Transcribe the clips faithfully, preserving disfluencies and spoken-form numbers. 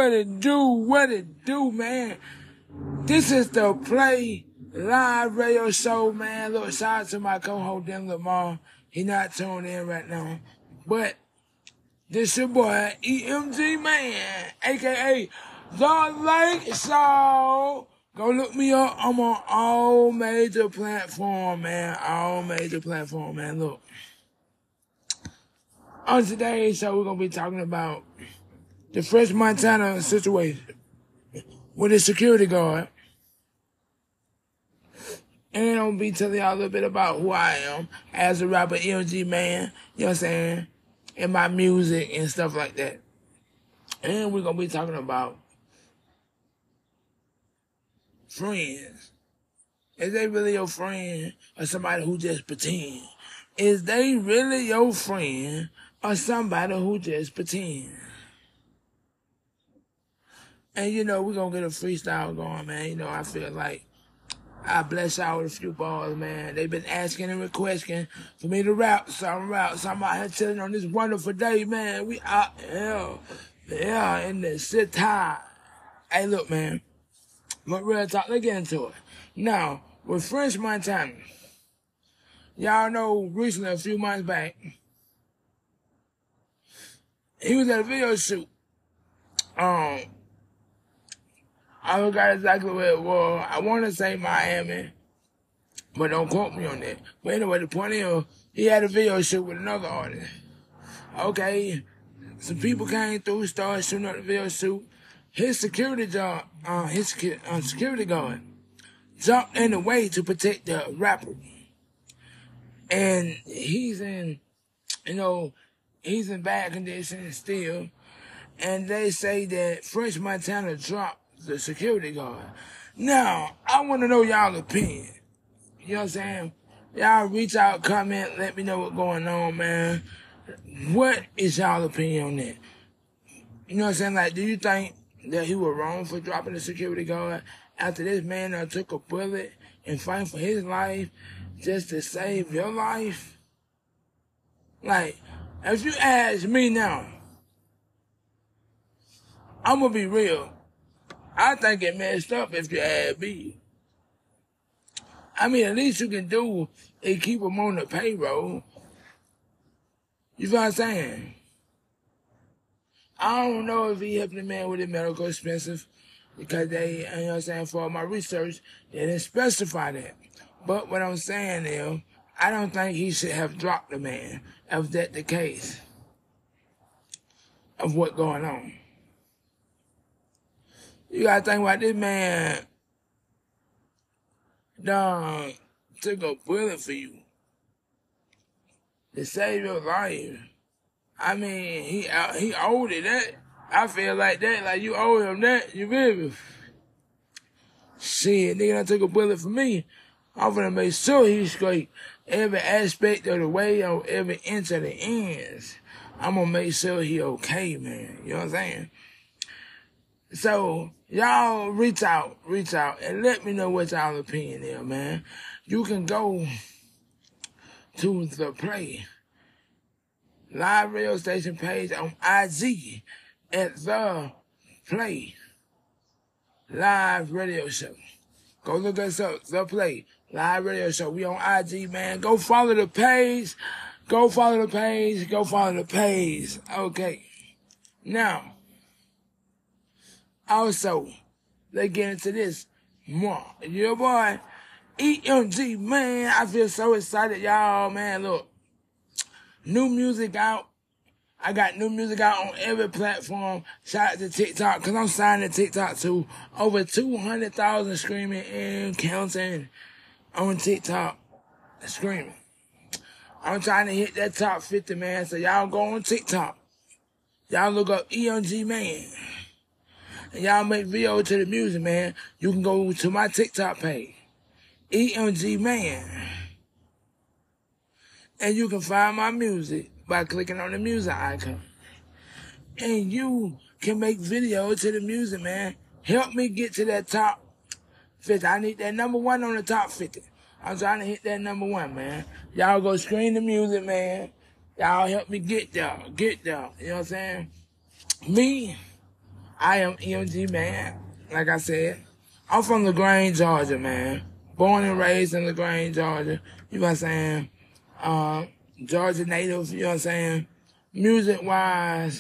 what it do, what it do, man. This is the Play Live Radio Show, man. Look, shout out to my co-host, Dan Lamar. He not tuned in right now. But this your boy, E M G Man, a k a. The Lake Show. Go look me up. I'm on all major platforms, man. All major platforms, man. Look. On today's show, we're going to be talking about the French Montana situation with the security guard. And I'm going to be telling y'all a little bit about who I am as a rapper, E M G Man, you know what I'm saying, and my music and stuff like that. And we're going to be talking about friends. Is they really your friend or somebody who just pretend? Is they really your friend or somebody who just pretend? And, you know, we're going to get a freestyle going, man. You know, I feel like I bless y'all with a few bars, man. They've been asking and requesting for me to rap, so I'm rap. So I'm out here chilling on this wonderful day, man. We out here, yeah, in the city. Hey, look, man. But real talk, let's get into it. Now, with French Montana, y'all know recently, a few months back, he was at a video shoot. Um, I forgot exactly where it was. I want to say Miami, but don't quote me on that. But anyway, the point is, he had a video shoot with another artist. Okay, some people came through, started shooting up the video shoot. His security job, uh, his uh, security guard jumped in the way to protect the rapper. And he's in, you know, he's in bad condition still. And they say that French Montana dropped the security guard. Now, I want to know y'all opinion. You know what I'm saying? Y'all reach out, comment, let me know what's going on, man. What is y'all opinion on that? You know what I'm saying? Like, do you think that he was wrong for dropping the security guard after this man uh, took a bullet and fight for his life just to save your life? Like, if you ask me now, I'm going to be real. I think it messed up if you ask me. I mean, at least you can do is keep him on the payroll. You know what I'm saying? I don't know if he helped the man with the medical expenses because they, you know what I'm saying, for my research, they didn't specify that. But what I'm saying is, I don't think he should have dropped the man if that's the case of what's going on. You gotta think about this man done took a bullet for you to save your life. I mean, he he owed it that. I feel like that, like you owe him that. You feel me? Shit, nigga done took a bullet for me. I'm gonna make sure he's straight. Every aspect of the way, on every inch of the ends, I'm gonna make sure he okay, man. You know what I'm saying? So, y'all reach out, reach out, and let me know what y'all opinion is, man. You can go to the Play Live radio station page on I G at the Play Live Radio Show. Go look us up, the Play Live Radio Show. We on I G, man. Go follow the page. Go follow the page. Go follow the page. Okay. Now, also, let's get into this more. Your boy, E M G, man. I feel so excited, y'all, man. Look. New music out. I got new music out on every platform. Shout out to TikTok, because I'm signed to TikTok too. Over two hundred thousand streaming and counting on TikTok. Screaming. I'm trying to hit that top fifty, man. So y'all go on TikTok. Y'all look up E M G Man. And y'all make videos to the music, man. You can go to my TikTok page. E M G Man. And you can find my music by clicking on the music icon. And you can make videos to the music, man. Help me get to that top fifty. I need that number one on the top fifty. I'm trying to hit that number one, man. Y'all go stream the music, man. Y'all help me get there. Get there. You know what I'm saying? Me, I am E M G, man. Like I said, I'm from LaGrange, Georgia, man. Born and raised in LaGrange, Georgia. You know what I'm saying? Um, Georgia native, you know what I'm saying? Music-wise,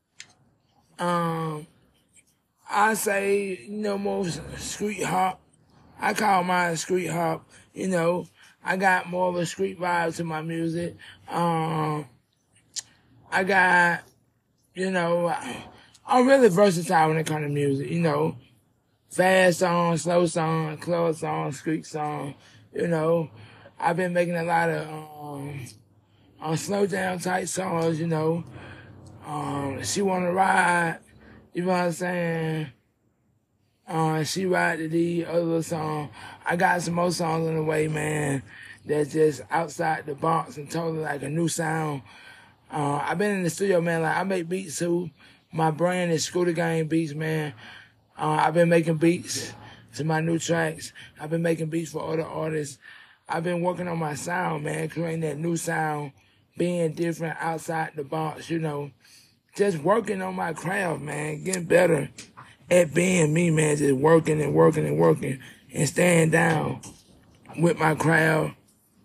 um, I say, you know, more street hop. I call mine street hop. You know, I got more of a street vibe to my music. Um, I got, you know, I'm really versatile when it comes to music. You know, fast song, slow song, club song, street song. You know, I've been making a lot of um, on slow down type songs. You know, um, She Wanna Ride. You know what I'm saying? Uh, She Ride to the other song. I got some more songs on the way, man, that's just outside the box and totally like a new sound. Uh, I've been in the studio, man. Like I make beats too. My brand is Scooter Gang Beats, man. Uh, I've been making beats to my new tracks. I've been making beats for other artists. I've been working on my sound, man, creating that new sound, being different outside the box, you know. Just working on my craft, man, getting better at being me, man, just working and working and working and staying down with my craft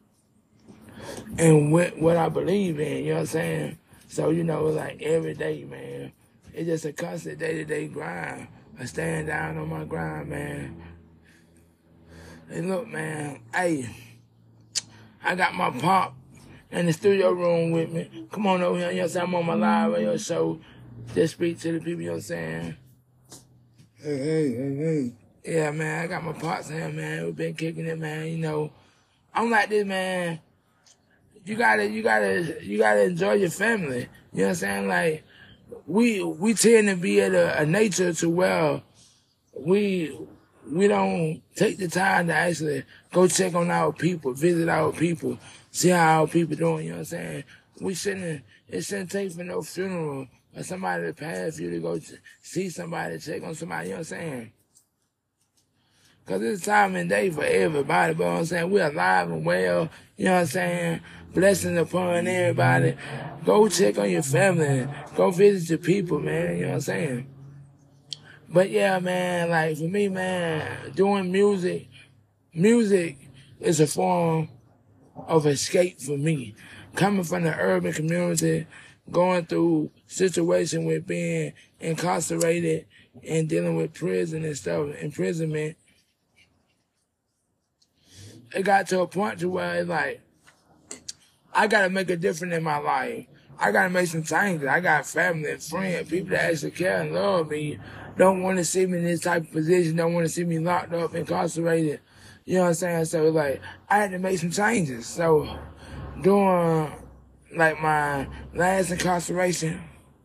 and with what I believe in, you know what I'm saying? So, you know, it's like every day, man. It's just a constant day-to-day grind. I stand down on my grind, man. And look, man, hey, I got my pop in the studio room with me. Come on over here, you know what I'm saying? I'm on my live radio show. Just speak to the people, you know what I'm saying? Hey, hey, hey, hey. Yeah, man, I got my pops here, man. We've been kicking it, man. You know, I'm like this, man. You gotta, you gotta, you gotta enjoy your family. You know what I'm saying? Like, we we tend to be at a, a nature to where we we don't take the time to actually go check on our people, visit our people, see how our people doing. You know what I'm saying? We shouldn't. It shouldn't take for no funeral or somebody to pass you to go to see somebody, check on somebody. You know what I'm saying? Because it's time and day for everybody, but you know what I'm saying? We're alive and well, you know what I'm saying? Blessings upon everybody. Go check on your family. Go visit your people, man, you know what I'm saying? But yeah, man, like for me, man, doing music, music is a form of escape for me. Coming from the urban community, going through situation with being incarcerated and dealing with prison and stuff, imprisonment, it got to a point to where it's like, I gotta make a difference in my life. I gotta make some changes. I got family and friends, people that actually care and love me, don't want to see me in this type of position, don't want to see me locked up, incarcerated. You know what I'm saying? So like, I had to make some changes. So during like my last incarceration,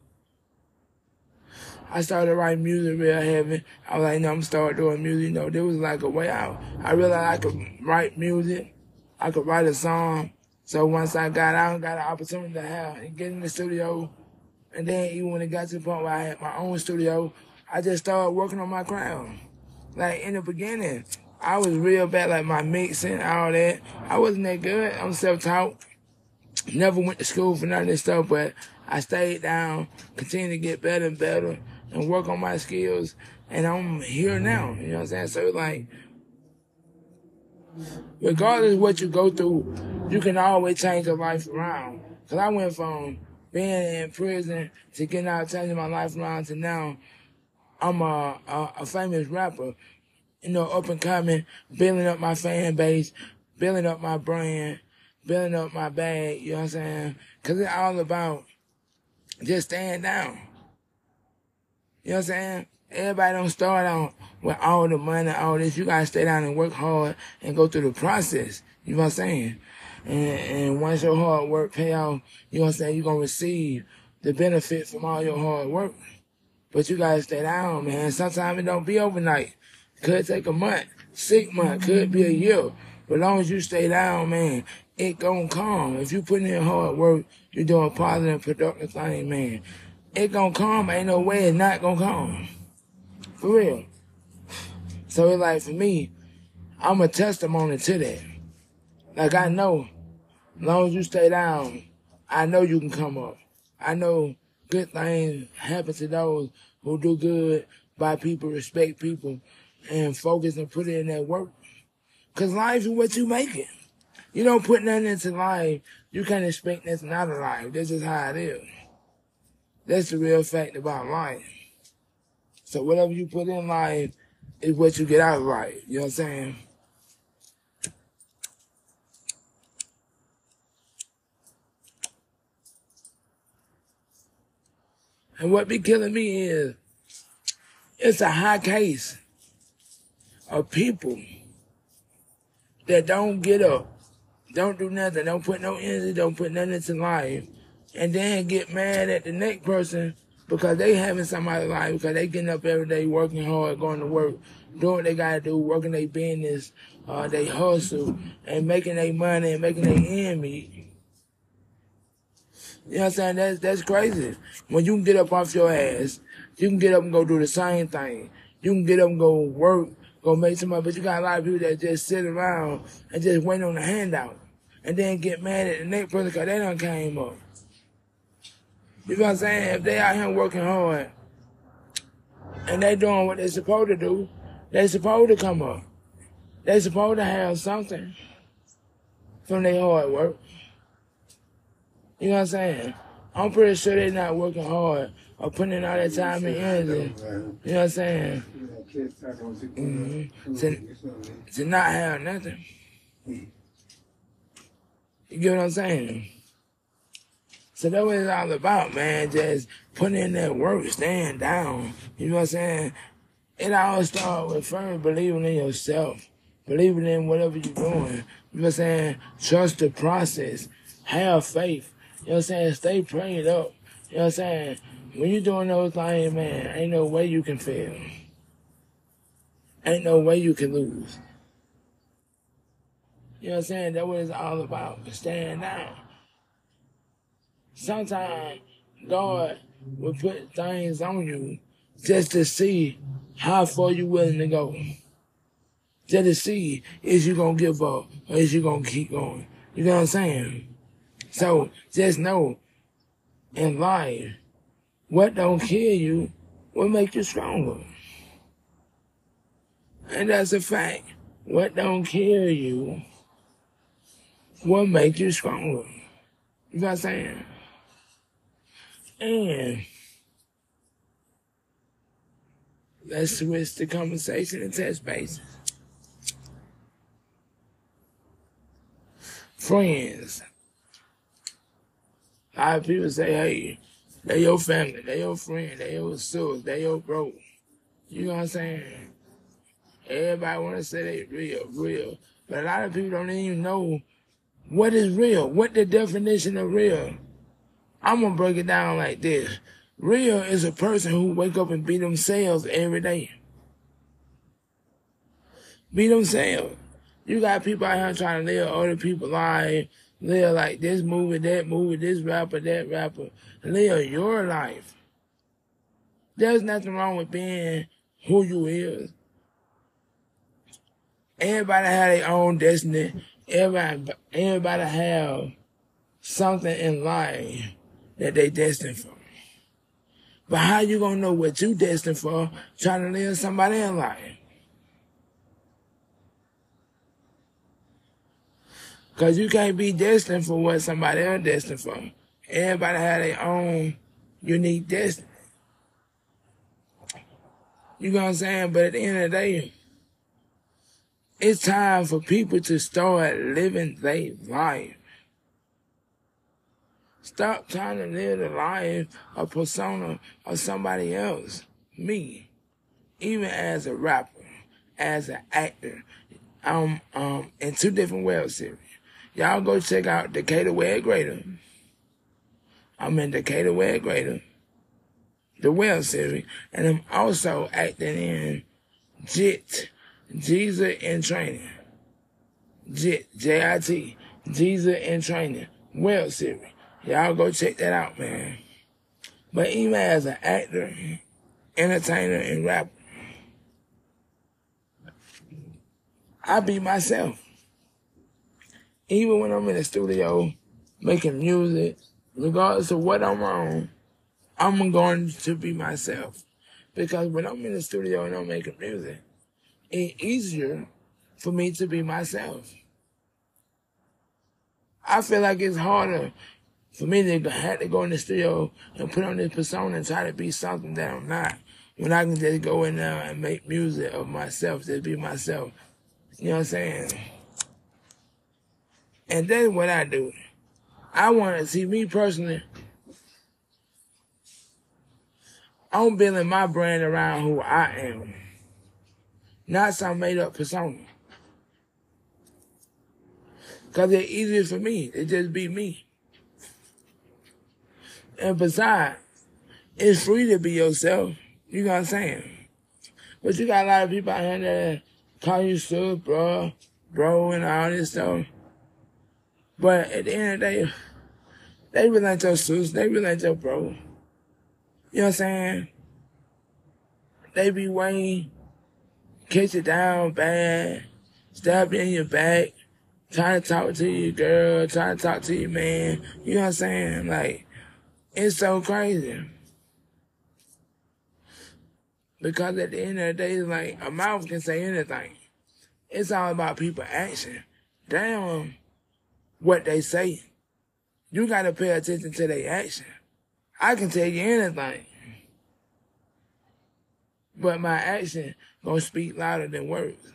I started writing music real heavy. I was like, no, I'm start doing music. You know, there was like a way out. I realized I could write music. I could write a song. So once I got out, got an opportunity to have and get in the studio, and then even when it got to the point where I had my own studio, I just started working on my craft. Like in the beginning, I was real bad, like my mixing, all that. I wasn't that good. I'm self-taught. Never went to school for none of this stuff, but I stayed down, continued to get better and better, and work on my skills, and I'm here now, you know what I'm saying? So like, regardless of what you go through, you can always change your life around. Cause I went from being in prison to getting out, changing my life around to now, I'm a, a, a famous rapper, you know, up and coming, building up my fan base, building up my brand, building up my bag, you know what I'm saying? Cause it's all about just staying down. You know what I'm saying? Everybody don't start out with all the money, all this. You gotta stay down and work hard and go through the process. You know what I'm saying? And, and once your hard work pay off, you know what I'm saying, you're gonna receive the benefit from all your hard work. But you gotta stay down, man. Sometimes it don't be overnight. Could take a month, six months, could be a year. But as long as you stay down, man, it gonna come. If you put in hard work, you're doing positive, productive thing, man. It gonna come. Ain't no way it's not gonna come. For real. So it's like, for me, I'm a testimony to that. Like, I know, as long as you stay down, I know you can come up. I know good things happen to those who do good by people, respect people, and focus and put in that work. Because life is what you make it. You don't put nothing into life, you can't expect nothing out of life. This is how it is. That's the real fact about life. So whatever you put in life is what you get out of life. You know what I'm saying? And what be killing me is, it's a high case of people that don't get up, don't do nothing, don't put no energy, don't put nothing into life, and then get mad at the next person because they having somebody's life, because they getting up every day, working hard, going to work, doing what they gotta do, working their business, uh, they hustle, and making their money and making their end meet. You know what I'm saying? That's, that's crazy. When you can get up off your ass, you can get up and go do the same thing. You can get up and go work, go make some money, but you got a lot of people that just sit around and just wait on the handout and then get mad at the next person because they done came up. You know what I'm saying? If they out here working hard and they doing what they supposed to do, they supposed to come up. They supposed to have something from their hard work. You know what I'm saying? I'm pretty sure they're not working hard or putting in all that time and energy. You know what I'm saying? Mm-hmm. To, to not have nothing. You get what I'm saying? So that's what it's all about, man. Just putting in that work, staying down. You know what I'm saying? It all starts with first believing in yourself. Believing in whatever you're doing. You know what I'm saying? Trust the process. Have faith. You know what I'm saying? Stay prayed up. You know what I'm saying? When you're doing those things, man, ain't no way you can fail. Ain't no way you can lose. You know what I'm saying? That's what it's all about. Staying down. Sometimes God will put things on you just to see how far you're willing to go. Just to see, is you going to give up or is you going to keep going? You know what I'm saying? So just know, in life, what don't kill you will make you stronger. And that's a fact. What don't kill you will make you stronger. You know what I'm saying? And let's switch the conversation and touch bases. Friends. A lot of people say, hey, they your family, they your friend, they your source, they your bro. You know what I'm saying? Everybody want to say they real, real. But a lot of people don't even know what is real, what the definition of real. I'm going to break it down like this. Real is a person who wake up and be themselves every day. Be themselves. You got people out here trying to live other people's lives, live like this movie, that movie, this rapper, that rapper. Live your life. There's nothing wrong with being who you is. Everybody have their own destiny. Everybody, everybody have something in life that they destined for. But how you gonna know what you destined for trying to live somebody else's life? Because you can't be destined for what somebody else destined for. Everybody have their own unique destiny. You know what I'm saying? But at the end of the day, it's time for people to start living their life. Stop trying to live the life, a persona of somebody else. Me. Even as a rapper, as an actor. I'm um, in two different web series. Y'all go check out Decatur Web Greater. I'm in Decatur Web Greater, the web series. And I'm also acting in JIT, Jesus in Training. JIT, J I T, Jesus in Training, web series. Y'all go check that out, man. But even as an actor, entertainer, and rapper, I be myself. Even when I'm in the studio making music, regardless of what I'm on, I'm going to be myself. Because when I'm in the studio and I'm making music, it's easier for me to be myself. I feel like it's harder for me to have to go in the studio and put on this persona and try to be something that I'm not, when I can just go in there and make music of myself, just be myself. You know what I'm saying? And that's what I do. I want to see me personally. I'm building my brand around who I am, not some made-up persona. Because it's easier for me to just be me. And besides, it's free to be yourself. You know what I'm saying? But you got a lot of people out here that call you sis, bro, bro, and all this stuff. But at the end of the day, they really ain't your sis, they really ain't your bro. You know what I'm saying? They be waiting, kiss you down bad, stab you in your back, trying to talk to your girl, trying to talk to your man. You know what I'm saying? Like, it's so crazy. Because at the end of the day, it's like, a mouth can say anything. It's all about people action. Damn what they say. You gotta pay attention to their action. I can tell you anything. But my action gonna speak louder than words.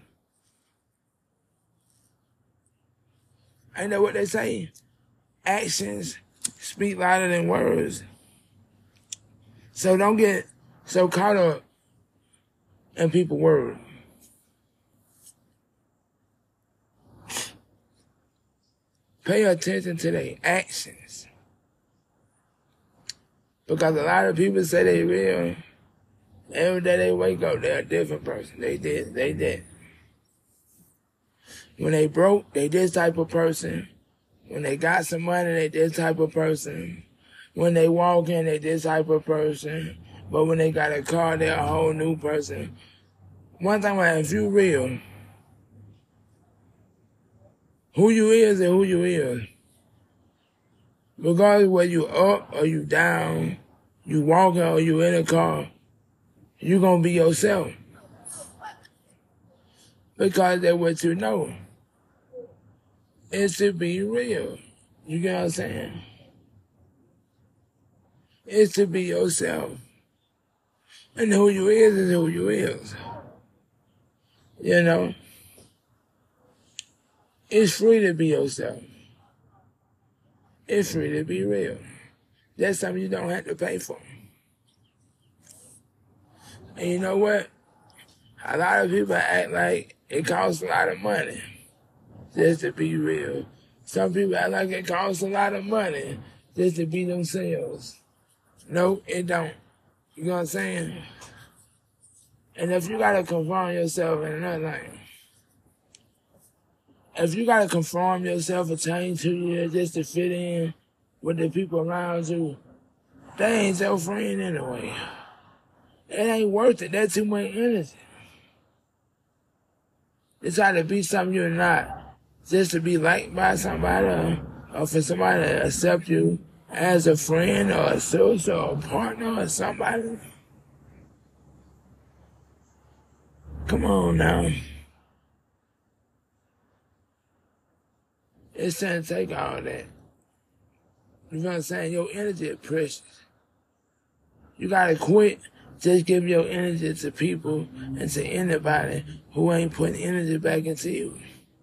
Ain't that what they say? Actions speak louder than words. So don't get so caught up in people's words. Pay attention to their actions. Because a lot of people say they real. Every day they wake up, they're a different person. They did, they did. When they broke, they this type of person. When they got some money, they this type of person. When they walk in, they this type of person. But when they got a car, they're a whole new person. One thing about if you real, who you is and who you is. Regardless whether you up or you down, you walking or you in a car, you gonna be yourself. Because that's what you know. It's to be real. You get what I'm saying? It's to be yourself. And who you is is who you is. You know? It's free to be yourself. It's free to be real. That's something you don't have to pay for. And you know what? A lot of people act like it costs a lot of money just to be real. Some people act like it costs a lot of money just to be themselves. No, it don't. You know what I'm saying? And if you gotta conform yourself in another thing, if you gotta conform yourself or change who you is just to fit in with the people around you, they ain't your friend anyway. It ain't worth it. That's too much energy. To try to be something you're not, just to be liked by somebody, or, or for somebody to accept you as a friend or a sister or a partner or somebody. Come on now. It shouldn't take all that. You know what I'm saying? Your energy is precious. You gotta quit just giving your energy to people and to anybody who ain't putting energy back into you.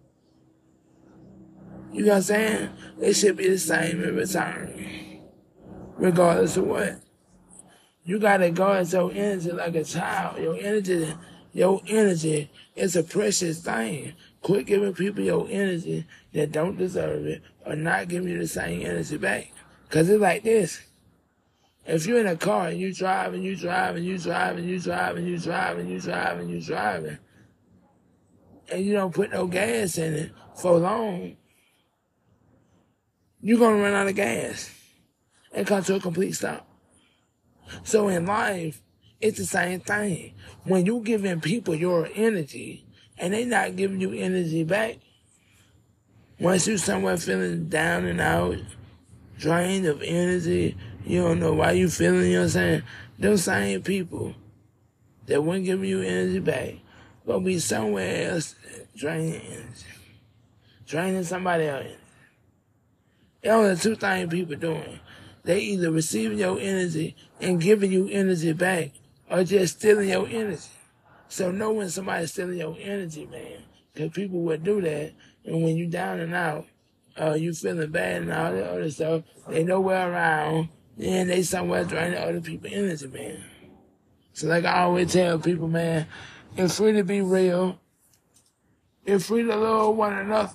You know what I'm saying? It should be the same in return. Regardless of what. You gotta guard your energy like a child. Your energy, your energy is a precious thing. Quit giving people your energy that don't deserve it or not giving you the same energy back. Cause it's like this. If you're in a car and you drive and you drive and you drive and you drive and you drive and you drive and you driving and you don't put no gas in it for long, you're gonna run out of gas and come to a complete stop. So in life, it's the same thing. When you giving people your energy and they not giving you energy back, once you somewhere feeling down and out, drained of energy, You don't know why you feeling, you know what I'm saying? Those same people that wouldn't give you energy back gonna be somewhere else draining energy. Draining somebody else. There are only two things people doing. They either receiving your energy and giving you energy back, or just stealing your energy. So know when somebody's stealing your energy, man. Because people would do that. And when you down and out, uh, you feeling bad and all that other stuff, they nowhere around, and they somewhere draining other people's energy, man. So like I always tell people, man, it's free to be real. It's free to love one another.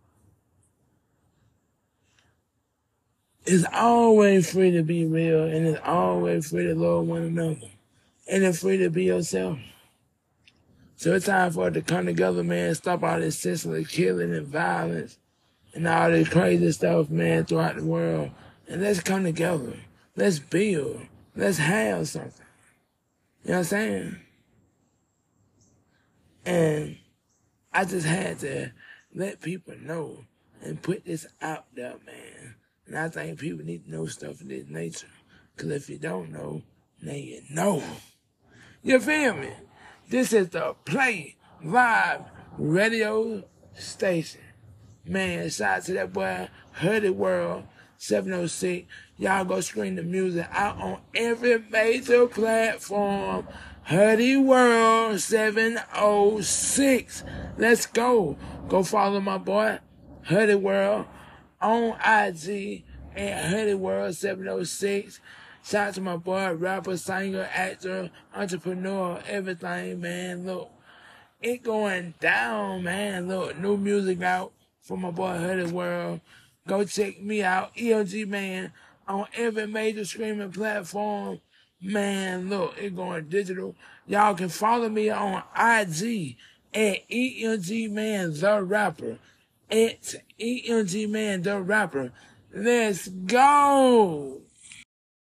It's always free to be real, and it's always free to love one another. And it's free to be yourself. So it's time for it to come together, man. Stop all this senseless killing and violence and all this crazy stuff, man, throughout the world. And let's come together. Let's build. Let's have something. You know what I'm saying? And I just had to let people know and put this out there, man. And I think people need to know stuff of this nature. Because if you don't know, now you know. You feel me? This is the Play Vibe radio station. Man, shout out to that boy, Hoodie World, seven oh six. Y'all go stream the music out on every major platform. Hoodie World, seven oh six. Let's go. Go follow my boy, Hoodie World, on I G at Hoodie World seven oh six. Shout out to my boy, rapper, singer, actor, entrepreneur, everything, man. Look, it going down, man. Look, new music out for my boy, Hoodie World. Go check me out, E O G Man, on every major streaming platform. Man, look, it going digital. Y'all can follow me on I G at E M G Man, the rapper. At E M G Man, the rapper. Let's go.